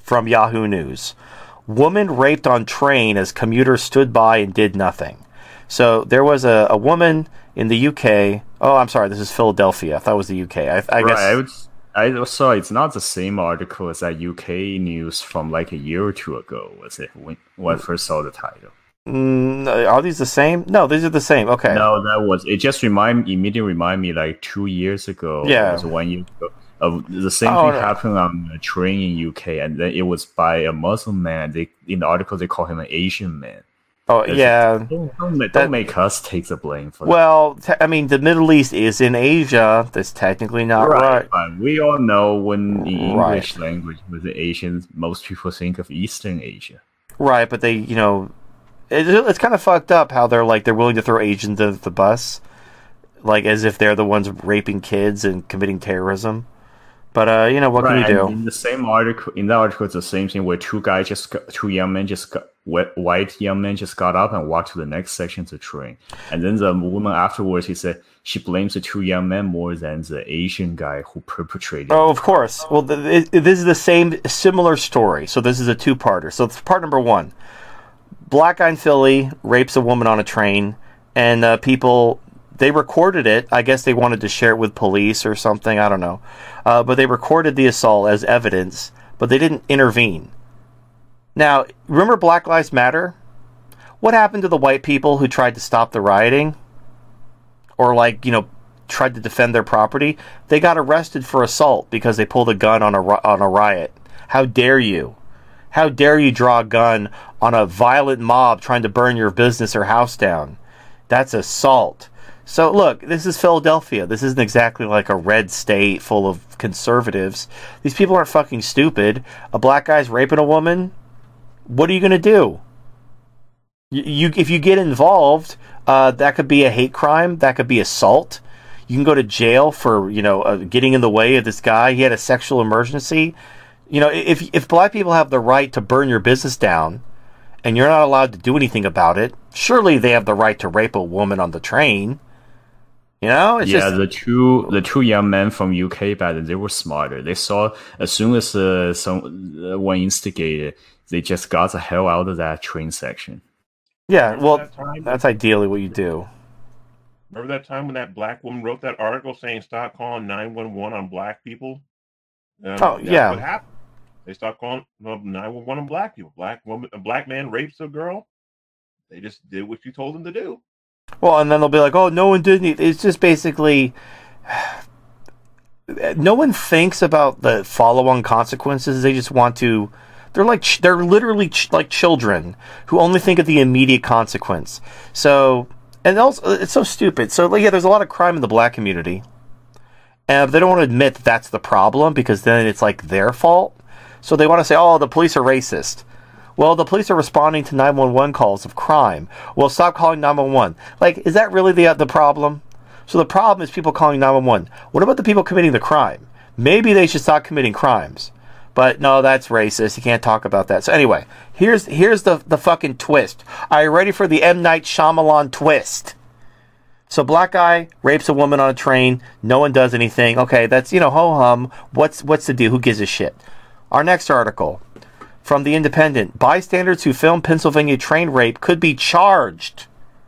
from Yahoo News. Woman raped on train as commuter stood by and did nothing. So there was a woman in the UK. Oh, I'm sorry. This is Philadelphia. I thought it was the UK. I guess. I saw it's not the same article as that UK news from like a year or two ago, was it? When I first saw the title. Are these the same? No, these are the same. Okay. No, it just immediately remind me like 2 years ago. Yeah. It was 1 year ago. The same thing happened on a train in UK, and then it was by a Muslim man. In the article they call him an Asian man. Oh, yeah. Don't make us take the blame for that. Well, I mean, the Middle East is in Asia. That's technically not right. But we all know when in English language with the Asians, most people think of Eastern Asia. Right, but they, it's kind of fucked up how they're willing to throw Asians under the bus, like as if they're the ones raping kids and committing terrorism. But what can you do? In that article, it's the same thing where two young men white young men just got up and walked to the next section of the train, and then the woman afterwards, he said she blames the two young men more than the Asian guy who perpetrated. Oh, of course. Well, this is the similar story. So this is a two-parter. So part number one: black guy in Philly rapes a woman on a train, and people. They recorded it. I guess they wanted to share it with police or something. I don't know. But they recorded the assault as evidence, but they didn't intervene. Now, remember Black Lives Matter? What happened to the white people who tried to stop the rioting? Or, tried to defend their property? They got arrested for assault because they pulled a gun on a riot. How dare you? How dare you draw a gun on a violent mob trying to burn your business or house down? That's assault. So, look, this is Philadelphia. This isn't exactly like a red state full of conservatives. These people aren't fucking stupid. A black guy's raping a woman. What are you going to do? If you get involved, that could be a hate crime. That could be assault. You can go to jail for, getting in the way of this guy. He had a sexual emergency. If black people have the right to burn your business down and you're not allowed to do anything about it, surely they have the right to rape a woman on the train. The two young men from UK back then, they were smarter. They saw as soon as someone instigated, they just got the hell out of that train section. Yeah, well, that's ideally what you do. Remember that time when that black woman wrote that article saying stop calling 911 on black people? Yeah. What happened? They stopped calling 911 on black people. A black man rapes a girl. They just did what you told them to do. Well, and then they'll be like, "Oh, no one did anything." It's just basically no one thinks about the follow-on consequences. They just want to. They're literally like children who only think of the immediate consequence. So, and also it's so stupid. So, there's a lot of crime in the black community, and they don't want to admit that that's the problem because then it's like their fault. So they want to say, "Oh, the police are racist." Well, the police are responding to 911 calls of crime. Well, stop calling 911. Is that really the problem? So the problem is people calling 911. What about the people committing the crime? Maybe they should stop committing crimes. But no, that's racist. You can't talk about that. So anyway, here's the fucking twist. Are you ready for the M. Night Shyamalan twist? So black guy rapes a woman on a train. No one does anything. Okay, that's, ho-hum. What's the deal? Who gives a shit? Our next article. From The Independent, bystanders who filmed Pennsylvania train rape could be charged.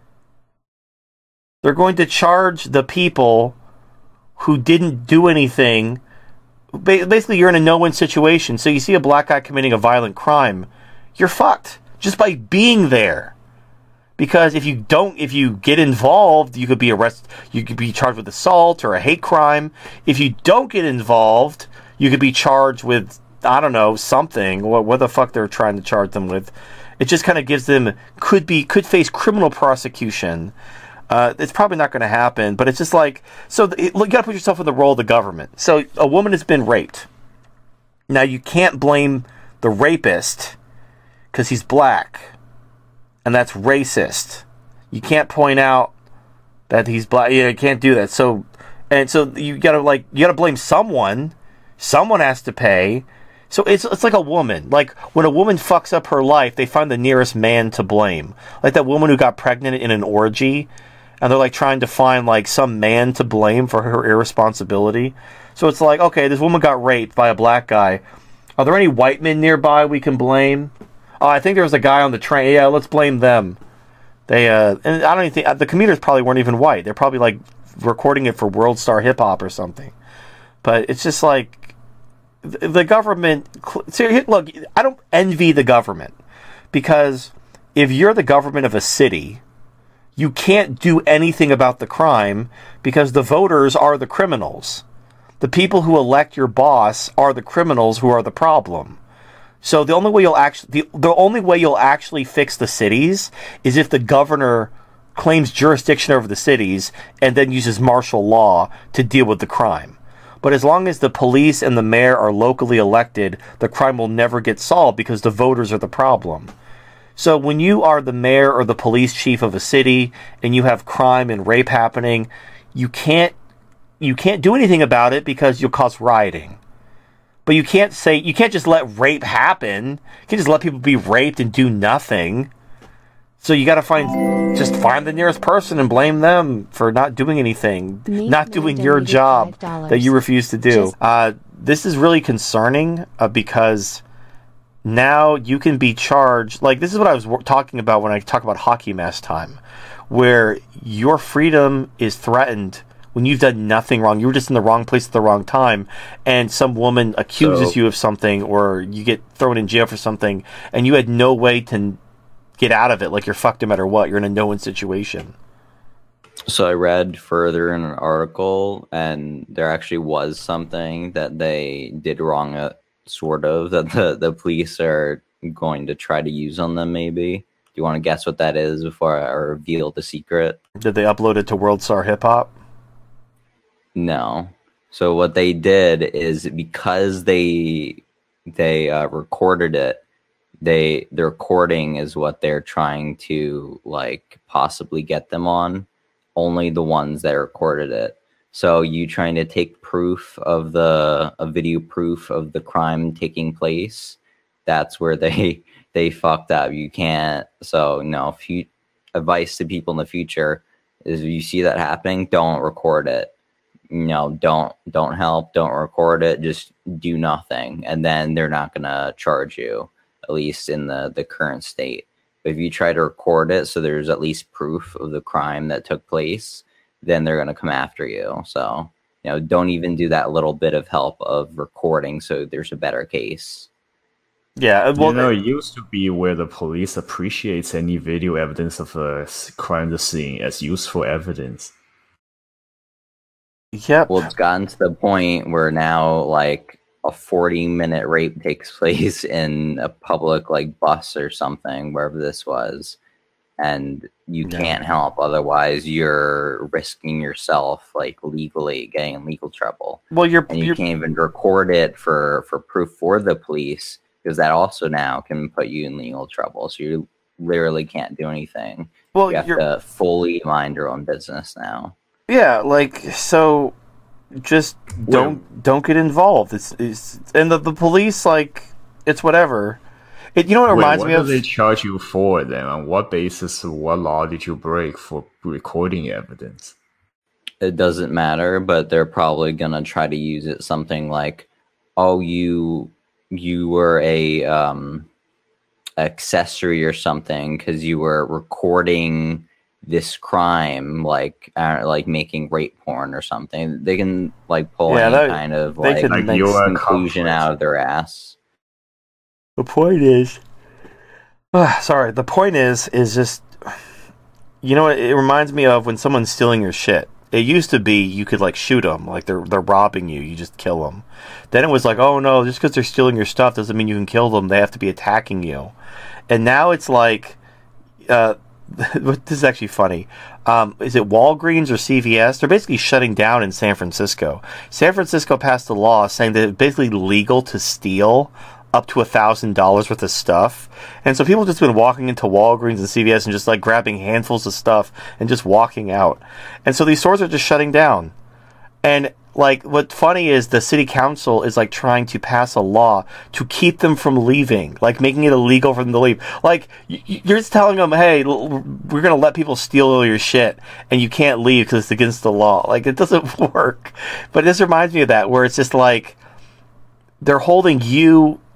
They're going to charge the people who didn't do anything. Basically, you're in a no-win situation. So you see a black guy committing a violent crime, you're fucked just by being there. Because if you get involved, you could be arrested. You could be charged with assault or a hate crime. If you don't get involved, you could be charged with, I don't know, something. What the fuck they're trying to charge them with? It just kind of gives them could face criminal prosecution. It's probably not going to happen, but it's just you got to put yourself in the role of the government. So a woman has been raped. Now you can't blame the rapist because he's black, and that's racist. You can't point out that he's black. Yeah, you can't do that. So you gotta blame someone. Someone has to pay. So it's like a woman. Like when a woman fucks up her life, they find the nearest man to blame. Like that woman who got pregnant in an orgy, and they're trying to find some man to blame for her irresponsibility. So it's okay, this woman got raped by a black guy. Are there any white men nearby we can blame? Oh, I think there was a guy on the train. Yeah, let's blame them. They and I don't even think the commuters probably weren't even white. They're probably like recording it for World Star Hip Hop or something. But it's just like the government. Look, I don't envy the government because if you're the government of a city, you can't do anything about the crime because the voters are the criminals. The people who elect your boss are the criminals who are the problem. So the only way you'll actually fix the cities is if the governor claims jurisdiction over the cities and then uses martial law to deal with the crime. But as long as the police and the mayor are locally elected, the crime will never get solved because the voters are the problem. So when you are the mayor or the police chief of a city and you have crime and rape happening, you can't do anything about it because you'll cause rioting. But you can't just let rape happen. You can't just let people be raped and do nothing. So you got to find the nearest person and blame them for not doing anything, not doing your job that you refuse to do. This is really concerning because now you can be charged. Like, this is what I was talking about when I talk about hockey mask time, where your freedom is threatened when you've done nothing wrong. You were just in the wrong place at the wrong time, and some woman accuses you of something, or you get thrown in jail for something, and you had no way to get out of it. Like, you're fucked no matter what. You're in a no-win situation. So I read further in an article, and there actually was something that they did wrong, that the police are going to try to use on them, maybe. Do you want to guess what that is before I reveal the secret? Did they upload it to World Star Hip Hop? No. So what they did is, because they recorded it, the recording is what they're trying to like possibly get them on. Only the ones that recorded it. So you trying to take a video proof of the crime taking place, that's where they fucked up. You can't. So no, advice to people in the future is, if you see that happening, don't record it. Don't help, don't record it, just do nothing, and then they're not gonna charge you, at least in the current state. But if you try to record it so there's at least proof of the crime that took place, then they're gonna come after you. So don't even do that little bit of help of recording so there's a better case. Yeah, well, it used to be where the police appreciates any video evidence of a crime scene as useful evidence. Yep. Well, it's gotten to the point where now, like, a 40-minute rape takes place in a public, like, bus or something, wherever this was, and you can't help. Otherwise, you're risking yourself, like, legally getting in legal trouble. Well, you can't even record it for proof for the police, because that also now can put you in legal trouble. So you literally can't do anything. Well, you have to fully mind your own business now. Yeah, like, so just don't get involved. It's and the police, like, it's whatever. What it reminds me of? What do they charge you for then? On what basis? What law did you break for recording evidence? It doesn't matter, but they're probably gonna try to use it something like, oh, you were a accessory or something because you were recording this crime, like making rape porn or something. They can like pull any kind of like conclusion out of their ass. The point is, the point is just, it reminds me of when someone's stealing your shit. It used to be you could like shoot them, like they're robbing you, you just kill them. Then it was like, oh no, just because they're stealing your stuff doesn't mean you can kill them. They have to be attacking you. And now it's like, this is actually funny. Is it Walgreens or CVS? They're basically shutting down in San Francisco. San Francisco passed a law saying that it's basically legal to steal up to $1,000 worth of stuff. And so people have just been walking into Walgreens and CVS and just like grabbing handfuls of stuff and just walking out. And so these stores are just shutting down. And like, what's funny is the city council is like trying to pass a law to keep them from leaving, like making it illegal for them to leave. Like, you're just telling them, hey, we're going to let people steal all your shit and you can't leave because it's against the law. Like, it doesn't work. But this reminds me of that, where it's just like they're holding you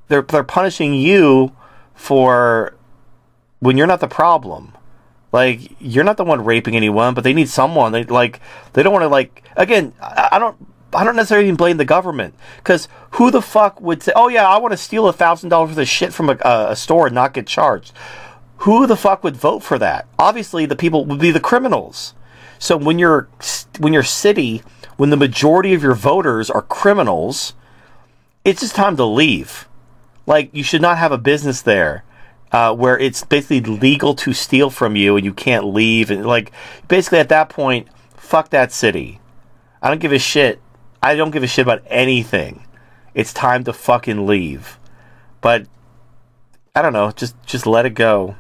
they're punishing you for when you're not the problem. Like, you're not the one raping anyone, but they need someone. They don't want to, like, again, I don't necessarily even blame the government, because who the fuck would say, oh yeah, I want to steal $1,000 worth of shit from a store and not get charged? Who the fuck would vote for that? Obviously, the people would be the criminals. So when your city, when the majority of your voters are criminals, it's just time to leave. Like, you should not have a business there where it's basically legal to steal from you and you can't leave. And, like, basically at that point, fuck that city. I don't give a shit. I don't give a shit about anything. It's time to fucking leave. But I don't know. Just let it go.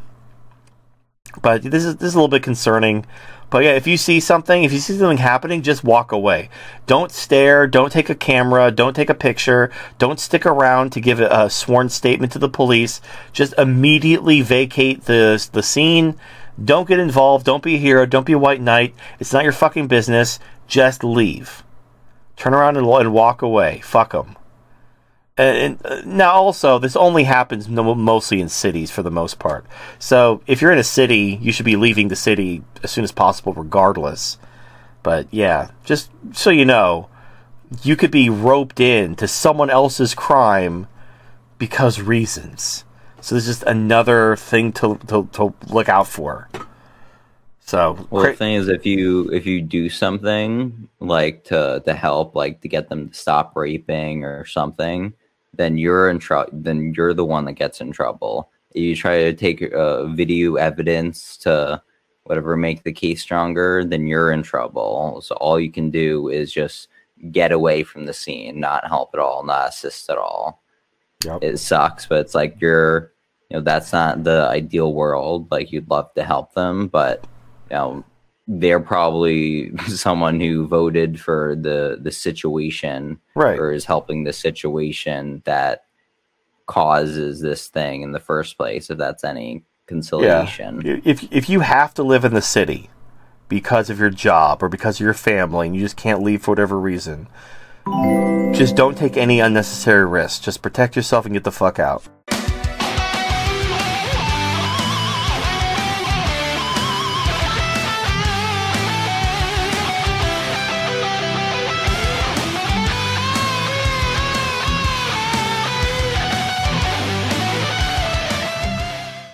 But this is a little bit concerning. But yeah, if you see something happening, just walk away. Don't stare. Don't take a camera. Don't take a picture. Don't stick around to give a sworn statement to the police. Just immediately vacate the scene. Don't get involved. Don't be a hero. Don't be a white knight. It's not your fucking business. Just leave. Turn around and walk away. Fuck them. And now also, this only happens mostly in cities for the most part. So if you're in a city, you should be leaving the city as soon as possible regardless. But yeah, just so you know, you could be roped in to someone else's crime because reasons. So there's just another thing to look out for. So, well, the thing is, if you do something like to help, like to get them to stop raping or something, then you're in trouble. Then you're the one that gets in trouble. You try to take video evidence to whatever make the case stronger, then you're in trouble. So all you can do is just get away from the scene, not help at all, not assist at all. Yep. It sucks, but it's like that's not the ideal world. Like, you'd love to help them, but they're probably someone who voted for the situation, right, or is helping the situation that causes this thing in the first place, if that's any consolation. Yeah. If you have to live in the city because of your job or because of your family and you just can't leave for whatever reason, just don't take any unnecessary risks. Just protect yourself and get the fuck out.